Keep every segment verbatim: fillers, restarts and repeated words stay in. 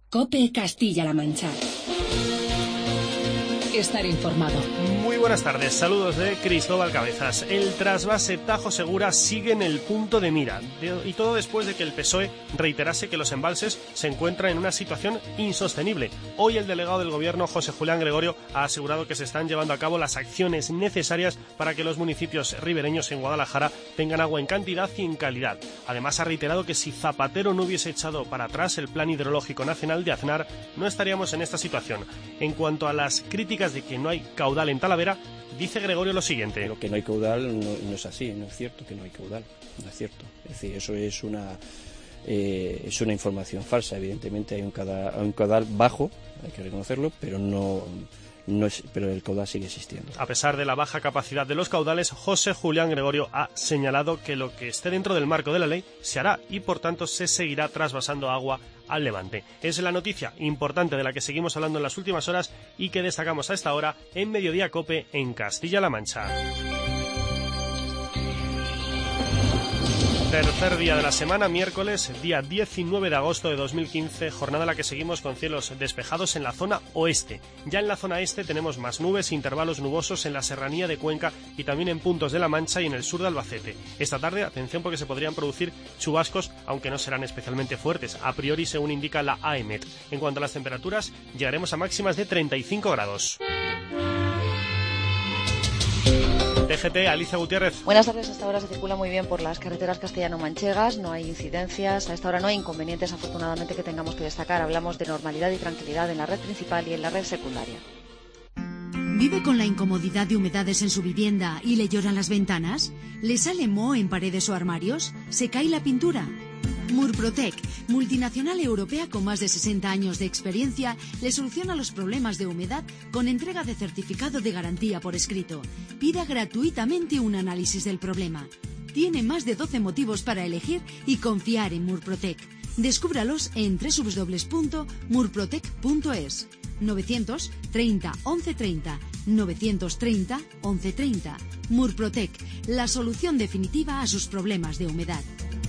COPE Castilla-La Mancha. Estar informado. Muy buenas tardes, saludos de Cristóbal Cabezas. El trasvase Tajo Segura sigue en el punto de mira, y todo después de que el P S O E reiterase que los embalses se encuentran en una situación insostenible. Hoy el delegado del Gobierno, José Julián Gregorio, ha asegurado que se están llevando a cabo las acciones necesarias para que los municipios ribereños en Guadalajara tengan agua en cantidad y en calidad. Además ha reiterado que si Zapatero no hubiese echado para atrás el Plan Hidrológico Nacional de Aznar, no estaríamos en esta situación. En cuanto a las críticas de que no hay caudal en Talavera, dice Gregorio lo siguiente. Pero que no hay caudal no, no es así, no es cierto que no hay caudal, no es cierto. Es decir, eso es una eh, es una información falsa. Evidentemente hay un caudal, hay un caudal bajo, hay que reconocerlo, pero no, no es, pero el caudal sigue existiendo. A pesar de la baja capacidad de los caudales, José Julián Gregorio ha señalado que lo que esté dentro del marco de la ley se hará y por tanto se seguirá trasvasando agua al Levante. Es la noticia importante de la que seguimos hablando en las últimas horas y que destacamos a esta hora en Mediodía COPE en Castilla-La Mancha. Tercer día de la semana, miércoles, día diecinueve de agosto de dos mil quince, jornada en la que seguimos con cielos despejados en la zona oeste. Ya en la zona este tenemos más nubes, intervalos nubosos en la serranía de Cuenca y también en puntos de La Mancha y en el sur de Albacete. Esta tarde, atención porque se podrían producir chubascos, aunque no serán especialmente fuertes, a priori según indica la AEMET. En cuanto a las temperaturas, llegaremos a máximas de treinta y cinco grados. D G T, Alicia Gutiérrez. Buenas tardes. Hasta ahora se circula muy bien por las carreteras castellano-manchegas, no hay incidencias, a esta hora no hay inconvenientes afortunadamente que tengamos que destacar. Hablamos de normalidad y tranquilidad en la red principal y en la red secundaria. ¿Vive con la incomodidad de humedades en su vivienda y le lloran las ventanas? ¿Le sale moho en paredes o armarios? ¿Se cae la pintura? Murprotec, multinacional europea con más de sesenta años de experiencia, le soluciona los problemas de humedad con entrega de certificado de garantía por escrito. Pida gratuitamente un análisis del problema. Tiene más de doce motivos para elegir y confiar en Murprotec. Descúbralos en doble u doble u doble u punto murprotec punto es. novecientos treinta once treinta, novecientos treinta once treinta. Murprotec, la solución definitiva a sus problemas de humedad.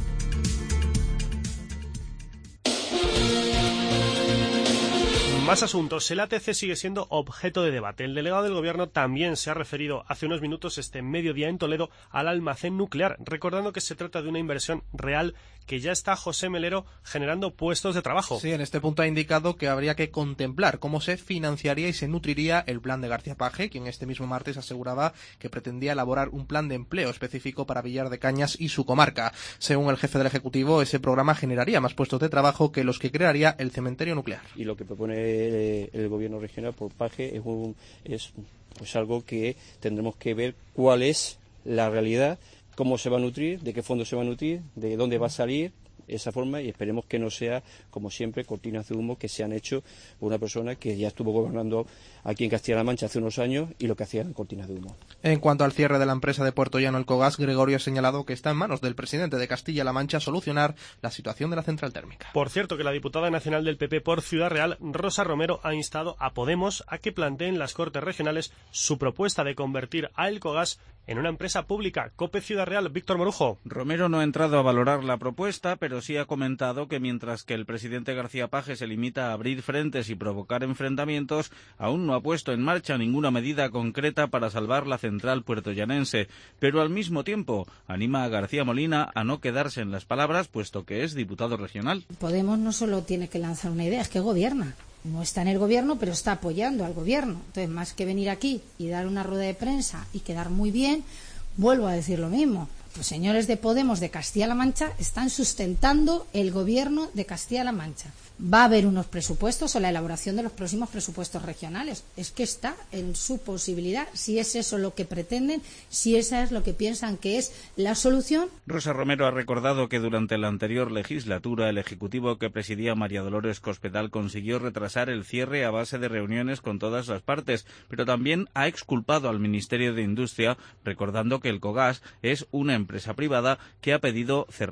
Más asuntos. El A T C sigue siendo objeto de debate. El delegado del Gobierno también se ha referido hace unos minutos, este mediodía en Toledo, al almacén nuclear, recordando que se trata de una inversión real que ya está José Melero generando puestos de trabajo. Sí, en este punto ha indicado que habría que contemplar cómo se financiaría y se nutriría el plan de García Page, quien este mismo martes aseguraba que pretendía elaborar un plan de empleo específico para Villar de Cañas y su comarca. Según el jefe del Ejecutivo, ese programa generaría más puestos de trabajo que los que crearía el cementerio nuclear. Y lo que propone el, el gobierno regional por Page es, un, es pues algo que tendremos que ver cuál es la realidad, cómo se va a nutrir, de qué fondo se va a nutrir, de dónde va a salir esa forma, y esperemos que no sea, como siempre, cortinas de humo que se han hecho por una persona que ya estuvo gobernando aquí en Castilla-La Mancha hace unos años y lo que hacían cortinas de humo. En cuanto al cierre de la empresa de Puerto Llano Elcogas, Gregorio ha señalado que está en manos del presidente de Castilla-La Mancha solucionar la situación de la central térmica. Por cierto, que la diputada nacional del P P por Ciudad Real, Rosa Romero, ha instado a Podemos a que planteen las Cortes Regionales su propuesta de convertir a Elcogas en una empresa pública. COPE Ciudad Real, Víctor Morujo. Romero no ha entrado a valorar la propuesta, pero sí ha comentado que mientras que el presidente García Page se limita a abrir frentes y provocar enfrentamientos, aún no ha puesto en marcha ninguna medida concreta para salvar la central puertollanense. Pero al mismo tiempo anima a García Molina a no quedarse en las palabras, puesto que es diputado regional. Podemos no solo tiene que lanzar una idea, es que gobierna. No está en el gobierno, pero está apoyando al gobierno. Entonces, más que venir aquí y dar una rueda de prensa y quedar muy bien, vuelvo a decir lo mismo. Los señores de Podemos de Castilla-La Mancha están sustentando el gobierno de Castilla-La Mancha. Va a haber unos presupuestos o la elaboración de los próximos presupuestos regionales. Es que está en su posibilidad, si es eso lo que pretenden, si esa es lo que piensan que es la solución. Rosa Romero ha recordado que durante la anterior legislatura el Ejecutivo que presidía María Dolores Cospedal consiguió retrasar el cierre a base de reuniones con todas las partes, pero también ha exculpado al Ministerio de Industria, recordando que el Elcogas es una empresa privada que ha pedido cerrar.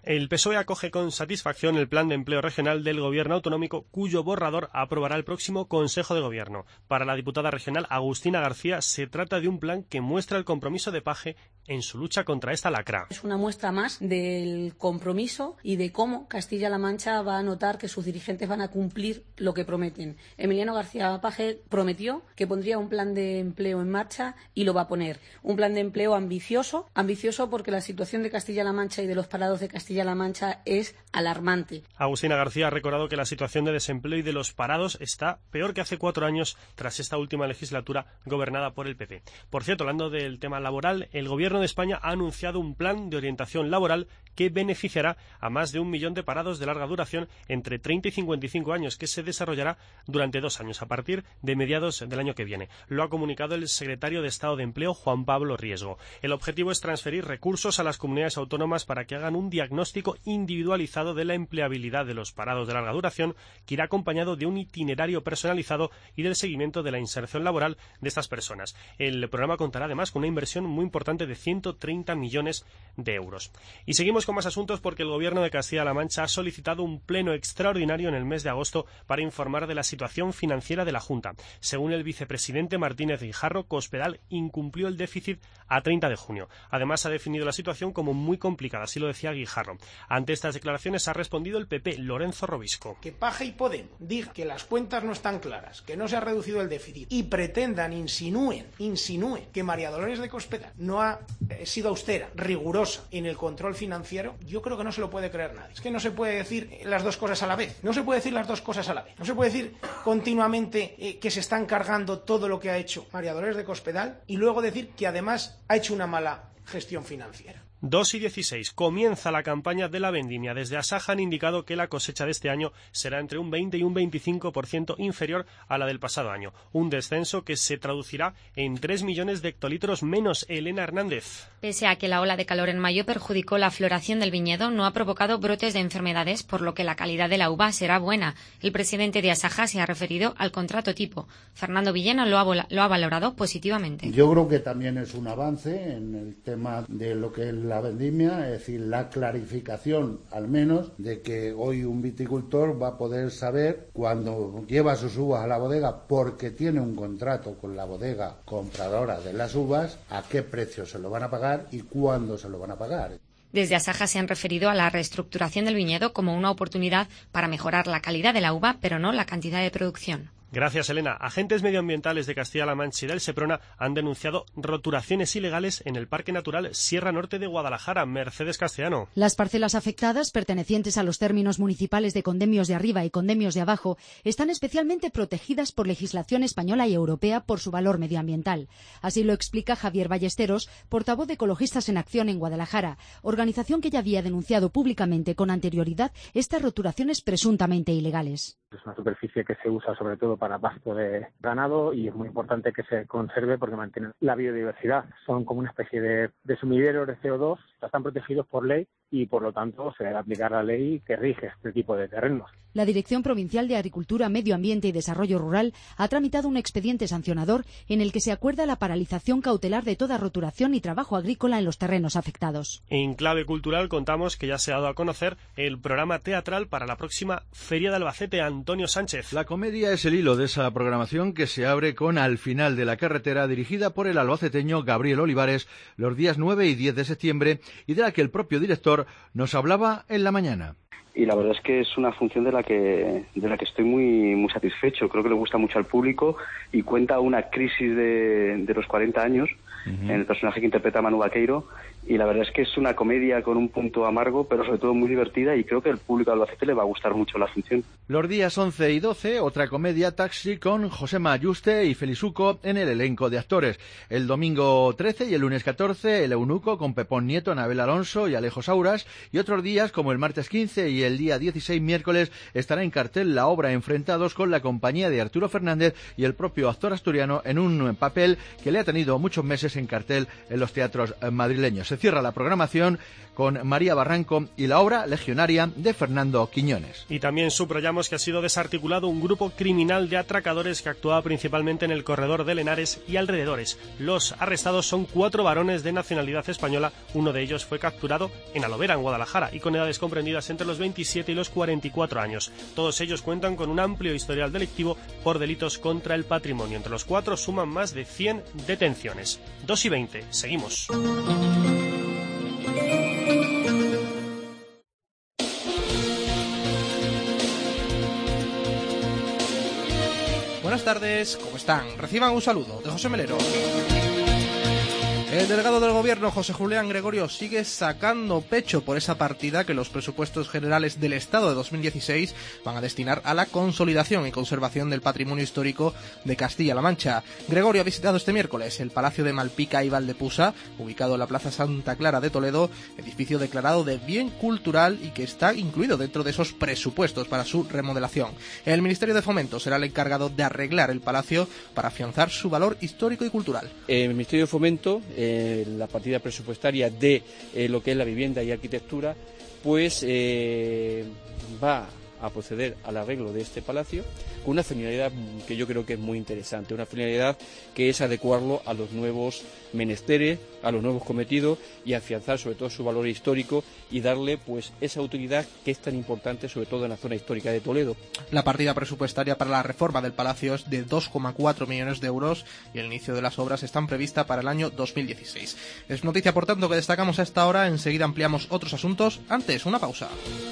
El P S O E acoge con satisfacción el plan de empleo regional del Gobierno autonómico, cuyo borrador aprobará el próximo Consejo de Gobierno. Para la diputada regional Agustina García, se trata de un plan que muestra el compromiso de Paje en su lucha contra esta lacra. Es una muestra más del compromiso y de cómo Castilla-La Mancha va a notar que sus dirigentes van a cumplir lo que prometen. Emiliano García Paje prometió que pondría un plan de empleo en marcha y lo va a poner. Un plan de empleo ambicioso, ambicioso porque la situación de Castilla-La Mancha y de los parados de Castilla la Mancha es alarmante. Agustina García ha recordado que la situación de desempleo y de los parados está peor que hace cuatro años tras esta última legislatura gobernada por el P P. Por cierto, hablando del tema laboral, el Gobierno de España ha anunciado un plan de orientación laboral que beneficiará a más de un millón de parados de larga duración entre treinta y cincuenta y cinco años, que se desarrollará durante dos años, a partir de mediados del año que viene. Lo ha comunicado el secretario de Estado de Empleo, Juan Pablo Riesgo. El objetivo es transferir recursos a las comunidades autónomas para que hagan un diagnóstico individualizado de la empleabilidad de los parados de larga duración, que irá acompañado de un itinerario personalizado y del seguimiento de la inserción laboral de estas personas. El programa contará además con una inversión muy importante de ciento treinta millones de euros. Y seguimos con más asuntos porque el Gobierno de Castilla-La Mancha ha solicitado un pleno extraordinario en el mes de agosto para informar de la situación financiera de la Junta. Según el vicepresidente Martínez Guijarro, Cospedal incumplió el déficit a treinta de junio. Además, ha definido la situación como muy complicada, así lo decía Guijarro. Ante estas declaraciones ha respondido el P P, Lorenzo Robisco. Que Paje y Podemos digan que las cuentas no están claras, que no se ha reducido el déficit y pretendan, insinúen, insinúen que María Dolores de Cospedal no ha eh, sido austera, rigurosa en el control financiero, yo creo que no se lo puede creer nadie. Es que no se puede decir las dos cosas a la vez. No se puede decir las dos cosas a la vez. No se puede decir continuamente eh, que se están cargando todo lo que ha hecho María Dolores de Cospedal y luego decir que además ha hecho una mala gestión financiera. dos y dieciséis. Comienza la campaña de la vendimia. Desde Asaja han indicado que la cosecha de este año será entre un veinte y un veinticinco por ciento inferior a la del pasado año. Un descenso que se traducirá en tres millones de hectolitros menos. Elena Hernández. Pese a que la ola de calor en mayo perjudicó la floración del viñedo, no ha provocado brotes de enfermedades, por lo que la calidad de la uva será buena. El presidente de Asaja se ha referido al contrato tipo. Fernando Villena lo ha, lo ha valorado positivamente. Yo creo que también es un avance en el tema de lo que es la vendimia, es decir, la clarificación al menos de que hoy un viticultor va a poder saber cuando lleva sus uvas a la bodega porque tiene un contrato con la bodega compradora de las uvas, a qué precio se lo van a pagar y cuándo se lo van a pagar. Desde Asaja se han referido a la reestructuración del viñedo como una oportunidad para mejorar la calidad de la uva, pero no la cantidad de producción. Gracias, Elena. Agentes medioambientales de Castilla-La Mancha y del Seprona han denunciado roturaciones ilegales en el Parque Natural Sierra Norte de Guadalajara. Mercedes Castellano. Las parcelas afectadas, pertenecientes a los términos municipales de Condemios de Arriba y Condemios de Abajo, están especialmente protegidas por legislación española y europea por su valor medioambiental. Así lo explica Javier Ballesteros, portavoz de Ecologistas en Acción en Guadalajara, organización que ya había denunciado públicamente con anterioridad estas roturaciones presuntamente ilegales. Es una superficie que se usa sobre todo para pasto de ganado y es muy importante que se conserve porque mantiene la biodiversidad. Son como una especie de, de sumideros de C O dos, están protegidos por ley y por lo tanto se debe aplicar la ley que rige este tipo de terrenos. La Dirección Provincial de Agricultura, Medio Ambiente y Desarrollo Rural ha tramitado un expediente sancionador en el que se acuerda la paralización cautelar de toda roturación y trabajo agrícola en los terrenos afectados. En clave cultural contamos que ya se ha dado a conocer el programa teatral para la próxima Feria de Albacete. Antonio Sánchez. La comedia es el hilo de esa programación que se abre con Al final de la carretera, dirigida por el albaceteño Gabriel Olivares los días nueve y diez de septiembre y de la que el propio director nos hablaba en la mañana. Y la verdad es que es una función de la que de la que estoy muy muy satisfecho. Creo que le gusta mucho al público y cuenta una crisis de, de los cuarenta años uh-huh. en el personaje que interpreta Manu Vaqueiro. Y la verdad es que es una comedia con un punto amargo, pero sobre todo muy divertida, y creo que al público de Albacete le va a gustar mucho la función. Los días once y doce, otra comedia, Taxi, con Josema Ayuste y Felizuco en el elenco de actores. El domingo trece y el lunes catorce, El Eunuco, con Pepón Nieto, Anabel Alonso y Alejo Sauras. Y otros días, como el martes quince y el día dieciséis, miércoles, estará en cartel la obra Enfrentados, con la compañía de Arturo Fernández y el propio actor asturiano en un papel que le ha tenido muchos meses en cartel en los teatros madrileños. se cierra la programación con María Barranco y la obra Legionaria de Fernando Quiñones. Y también subrayamos que ha sido desarticulado un grupo criminal de atracadores que actuaba principalmente en el corredor de Henares y alrededores. Los arrestados son cuatro varones de nacionalidad española, uno de ellos fue capturado en Alovera, en Guadalajara, y con edades comprendidas entre los veintisiete y los cuarenta y cuatro años. Todos ellos cuentan con un amplio historial delictivo por delitos contra el patrimonio. Entre los cuatro suman más de cien detenciones. dos y veinte, seguimos. Buenas tardes, ¿cómo están? Reciban un saludo de José Melero. El delegado del Gobierno, José Julián Gregorio, sigue sacando pecho por esa partida que los presupuestos generales del Estado de dos mil dieciséis van a destinar a la consolidación y conservación del patrimonio histórico de Castilla-La Mancha. Gregorio ha visitado este miércoles el Palacio de Malpica y Valdepusa, ubicado en la Plaza Santa Clara de Toledo, edificio declarado de bien cultural y que está incluido dentro de esos presupuestos para su remodelación. El Ministerio de Fomento será el encargado de arreglar el palacio para afianzar su valor histórico y cultural. El Ministerio de Fomento, eh, la partida presupuestaria de eh, lo que es la vivienda y arquitectura, pues eh, va a proceder al arreglo de este palacio con una finalidad que yo creo que es muy interesante, una finalidad que es adecuarlo a los nuevos menesteres, a los nuevos cometidos y afianzar sobre todo su valor histórico y darle pues esa utilidad que es tan importante sobre todo en la zona histórica de Toledo. La partida presupuestaria para la reforma del palacio es de dos coma cuatro millones de euros y el inicio de las obras están previstas para el año dos mil dieciséis. Es noticia por tanto que destacamos a esta hora, enseguida ampliamos otros asuntos, antes una pausa.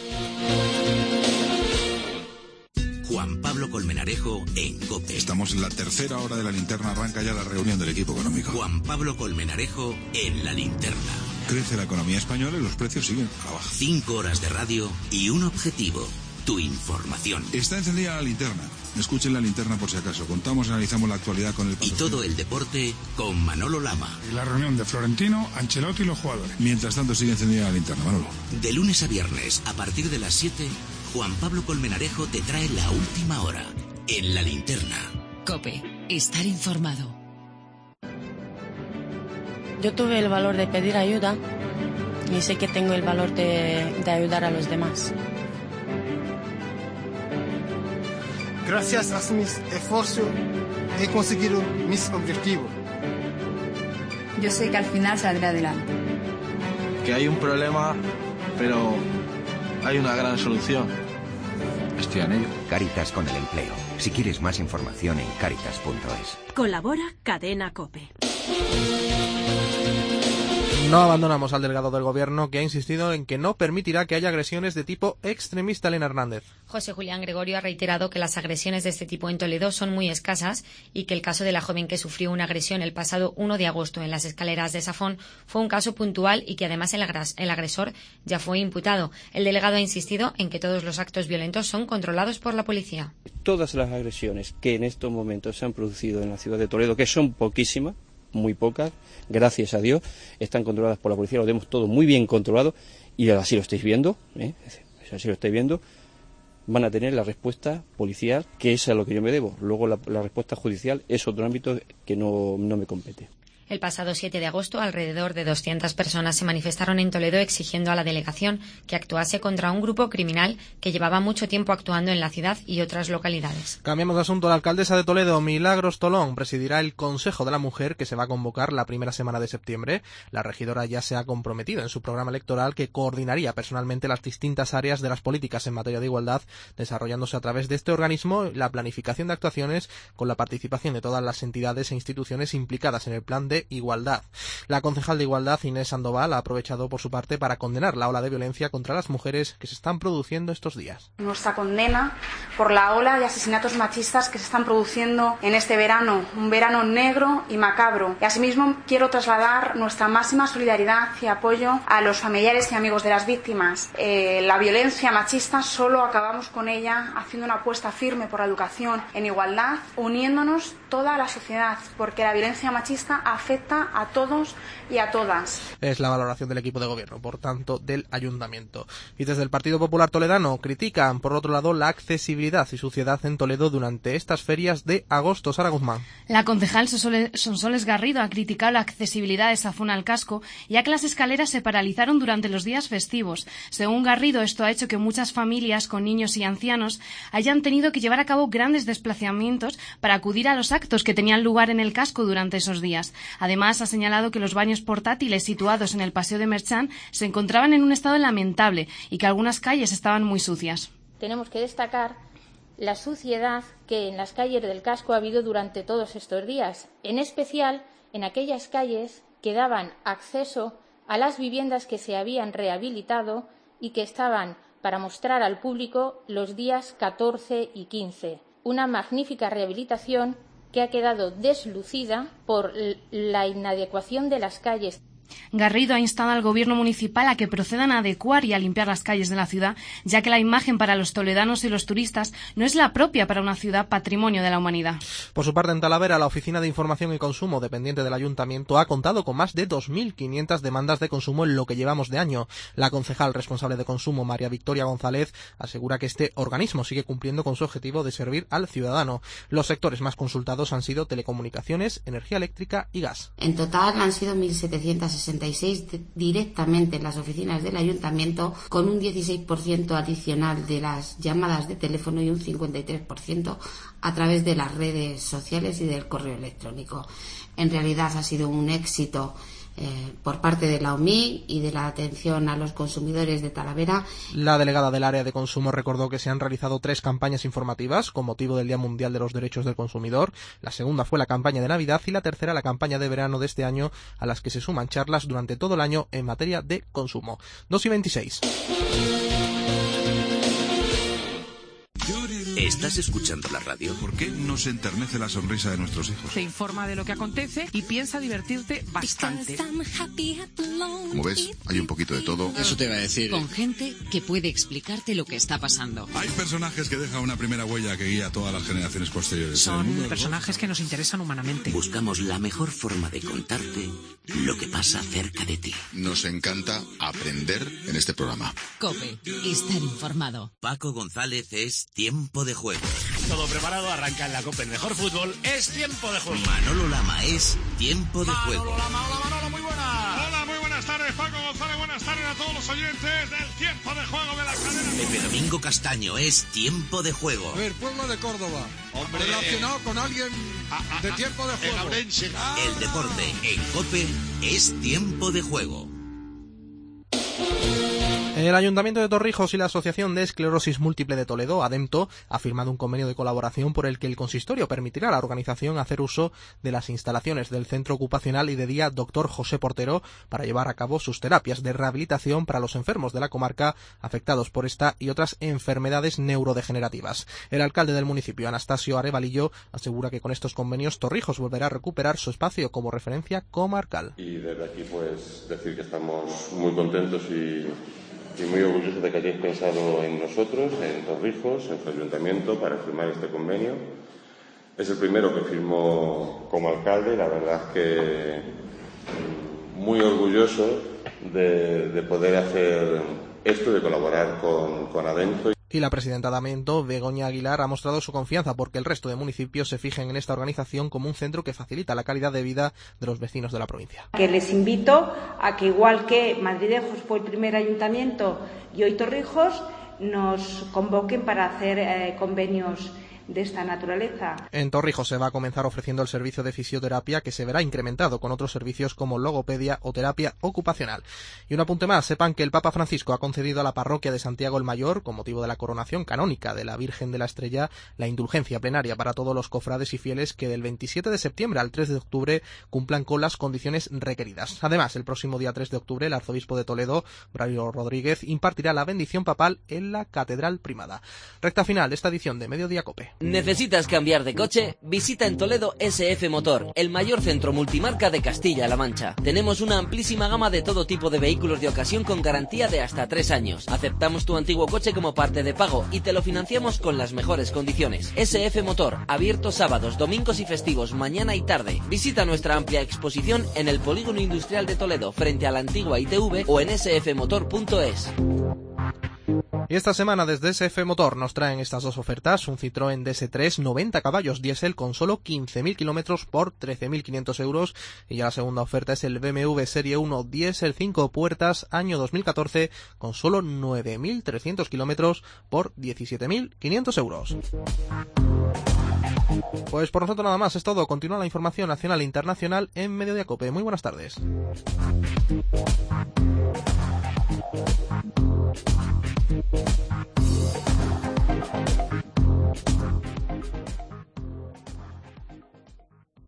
Juan Pablo Colmenarejo en COPE. Estamos en la tercera hora de la linterna, arranca ya la reunión del equipo económico. Juan Pablo Colmenarejo en la linterna. Crece la economía española y los precios siguen a la baja. Cinco horas de radio y un objetivo, tu información. Está encendida la linterna. Escuchen la linterna por si acaso. Contamos y analizamos la actualidad con el Y todo el deporte con Manolo Lama. Y la reunión de Florentino, Ancelotti y los jugadores. Mientras tanto sigue encendida la linterna, Manolo. De lunes a viernes, a partir de las siete, Juan Pablo Colmenarejo te trae la última hora en la linterna. COPE, estar informado. Yo tuve el valor de pedir ayuda y sé que tengo el valor de, de ayudar a los demás. Gracias a mis esfuerzos he conseguido mis objetivos. Yo sé que al final saldré adelante. Que hay un problema, pero hay una gran solución. Estoy en ello. Cáritas con el empleo. Si quieres más información en cáritas punto es. Colabora Cadena COPE. No abandonamos al delegado del Gobierno, que ha insistido en que no permitirá que haya agresiones de tipo extremista. Elena Hernández. José Julián Gregorio ha reiterado que las agresiones de este tipo en Toledo son muy escasas y que el caso de la joven que sufrió una agresión el pasado uno de agosto en las escaleras de Safón fue un caso puntual y que además el agresor ya fue imputado. El delegado ha insistido en que todos los actos violentos son controlados por la policía. Todas las agresiones que en estos momentos se han producido en la ciudad de Toledo, que son poquísimas, muy pocas, gracias a Dios, están controladas por la policía, lo tenemos todo muy bien controlado y así lo estáis viendo, ¿eh? así lo estáis viendo, van a tener la respuesta policial, que es a lo que yo me debo. Luego la, la respuesta judicial es otro ámbito que no, no me compete. El pasado siete de agosto, alrededor de doscientas personas se manifestaron en Toledo exigiendo a la delegación que actuase contra un grupo criminal que llevaba mucho tiempo actuando en la ciudad y otras localidades. Cambiamos de asunto. La alcaldesa de Toledo, Milagros Tolón, presidirá el Consejo de la Mujer que se va a convocar la primera semana de septiembre. La regidora ya se ha comprometido en su programa electoral que coordinaría personalmente las distintas áreas de las políticas en materia de igualdad, desarrollándose a través de este organismo la planificación de actuaciones con la participación de todas las entidades e instituciones implicadas en el plan de igualdad. La concejal de Igualdad, Inés Sandoval, ha aprovechado por su parte para condenar la ola de violencia contra las mujeres que se están produciendo estos días. Nuestra condena por la ola de asesinatos machistas que se están produciendo en este verano, un verano negro y macabro. Y asimismo quiero trasladar nuestra máxima solidaridad y apoyo a los familiares y amigos de las víctimas. Eh, la violencia machista solo acabamos con ella haciendo una apuesta firme por la educación en igualdad, uniéndonos toda la sociedad, porque la violencia machista afecta afecta a todos y a todas. Es la valoración del equipo de gobierno, por tanto, del ayuntamiento. Y desde el Partido Popular Toledano critican, por otro lado, la accesibilidad y suciedad en Toledo durante estas ferias de agosto. Sara Guzmán. La concejal Sonsoles Garrido ha criticado la accesibilidad de esa zona al casco, ya que las escaleras se paralizaron durante los días festivos. Según Garrido, esto ha hecho que muchas familias con niños y ancianos hayan tenido que llevar a cabo grandes desplazamientos para acudir a los actos que tenían lugar en el casco durante esos días. Además, ha señalado que los baños portátiles situados en el Paseo de Merchán se encontraban en un estado lamentable y que algunas calles estaban muy sucias. Tenemos que destacar la suciedad que en las calles del casco ha habido durante todos estos días, en especial en aquellas calles que daban acceso a las viviendas que se habían rehabilitado y que estaban para mostrar al público los días catorce y quince. Una magnífica rehabilitación que ha quedado deslucida por la inadecuación de las calles. Garrido ha instado al gobierno municipal a que procedan a adecuar y a limpiar las calles de la ciudad, ya que la imagen para los toledanos y los turistas no es la propia para una ciudad patrimonio de la humanidad. Por su parte, en Talavera, la Oficina de Información y Consumo, dependiente del Ayuntamiento, ha contado con más de dos mil quinientas demandas de consumo en lo que llevamos de año. La concejal responsable de consumo, María Victoria González, asegura que este organismo sigue cumpliendo con su objetivo de servir al ciudadano. Los sectores más consultados han sido telecomunicaciones, energía eléctrica y gas. En total han sido mil setecientos sesenta y seis directamente en las oficinas del Ayuntamiento, con un dieciséis por ciento adicional de las llamadas de teléfono y un cincuenta y tres por ciento a través de las redes sociales y del correo electrónico. En realidad ha sido un éxito Eh, por parte de la O M I y de la atención a los consumidores de Talavera. La delegada del área de consumo recordó que se han realizado tres campañas informativas con motivo del Día Mundial de los Derechos del Consumidor. La segunda fue la campaña de Navidad y la tercera la campaña de verano de este año, a las que se suman charlas durante todo el año en materia de consumo. dos y veintiséis. ¿Estás escuchando la radio? ¿Por qué nos enternece la sonrisa de nuestros hijos? Te informa de lo que acontece y piensa divertirte bastante. Como ves, hay un poquito de todo. Eso te iba a decir. Con gente que puede explicarte lo que está pasando. Hay personajes que dejan una primera huella que guía a todas las generaciones posteriores. Son personajes que nos interesan humanamente. Buscamos la mejor forma de contarte lo que pasa cerca de ti. Nos encanta aprender en este programa. COPE. Estar informado. Paco González es Tiempo de Juego. Todo preparado, arranca en la COPE. El mejor fútbol es Tiempo de Juego. Manolo Lama es Tiempo de Manolo Juego. Lama, hola Manolo, muy buenas. Hola, muy buenas tardes, Paco González. Buenas tardes a todos los oyentes del Tiempo de Juego de la cadena. Pepe Domingo Castaño es Tiempo de Juego. A ver, pueblo de Córdoba. Hombre. Relacionado con alguien de Tiempo de Juego. El deporte en COPE es Tiempo de Juego. El Ayuntamiento de Torrijos y la Asociación de Esclerosis Múltiple de Toledo, ADEMTO, ha firmado un convenio de colaboración por el que el consistorio permitirá a la organización hacer uso de las instalaciones del Centro Ocupacional y de Día Doctor José Portero para llevar a cabo sus terapias de rehabilitación para los enfermos de la comarca afectados por esta y otras enfermedades neurodegenerativas. El alcalde del municipio, Anastasio Arevalillo, asegura que con estos convenios Torrijos volverá a recuperar su espacio como referencia comarcal. Y desde aquí pues decir que estamos muy contentos y y muy orgulloso de que hayáis pensado en nosotros, en Torrijos, en su ayuntamiento, para firmar este convenio. Es el primero que firmó como alcalde, la verdad es que muy orgulloso de, de poder hacer esto, de colaborar con, con ADEMTO. Y la presidenta de ADEMTO, Begoña Aguilar, ha mostrado su confianza porque el resto de municipios se fijen en esta organización como un centro que facilita la calidad de vida de los vecinos de la provincia. Que les invito a que, igual que Madridejos fue el primer ayuntamiento y hoy Torrijos, nos convoquen para hacer eh, convenios de esta naturaleza. En Torrijos se va a comenzar ofreciendo el servicio de fisioterapia, que se verá incrementado con otros servicios como logopedia o terapia ocupacional. Y un apunte más, sepan que el Papa Francisco ha concedido a la parroquia de Santiago el Mayor, con motivo de la coronación canónica de la Virgen de la Estrella, la indulgencia plenaria para todos los cofrades y fieles que del veintisiete de septiembre al tres de octubre cumplan con las condiciones requeridas. Además, el próximo día tres de octubre, el arzobispo de Toledo, Braulio Rodríguez, impartirá la bendición papal en la Catedral Primada. Recta final de esta edición de Mediodía COPE. ¿Necesitas cambiar de coche? Visita en Toledo S F Motor, el mayor centro multimarca de Castilla-La Mancha. Tenemos una amplísima gama de todo tipo de vehículos de ocasión con garantía de hasta tres años. Aceptamos tu antiguo coche como parte de pago y te lo financiamos con las mejores condiciones. S F Motor, abierto sábados, domingos y festivos, mañana y tarde. Visita nuestra amplia exposición en el Polígono Industrial de Toledo, frente a la antigua I T V o en s f motor punto es. Y esta semana desde S F Motor nos traen estas dos ofertas: un Citroën D S tres noventa caballos diésel con solo quince mil kilómetros por trece mil quinientos euros, y ya la segunda oferta es el B M W Serie uno diésel cinco puertas año dos mil catorce con solo nueve mil trescientos kilómetros por diecisiete mil quinientos euros. Pues por nosotros nada más, es todo. Continúa la información nacional e internacional en Mediodía Cope. Muy buenas tardes.